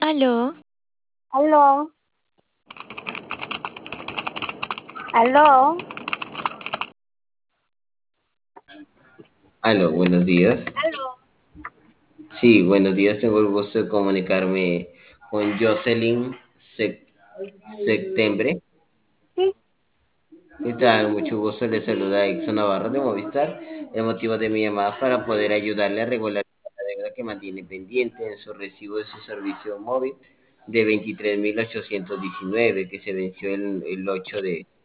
Aló, Aló, aló, Aló, buenos días. aló. Sí, buenos días. Tengo el gusto de comunicarme con Jocelyn Septembre. Sí, ¿Qué tal? Mucho gusto. Le saluda Exxon Navarro de Movistar. El motivo de mi llamada es para poder ayudarle a regularizar la deuda que mantiene pendiente en su recibo de su servicio móvil de 23.819 que se venció el 8 de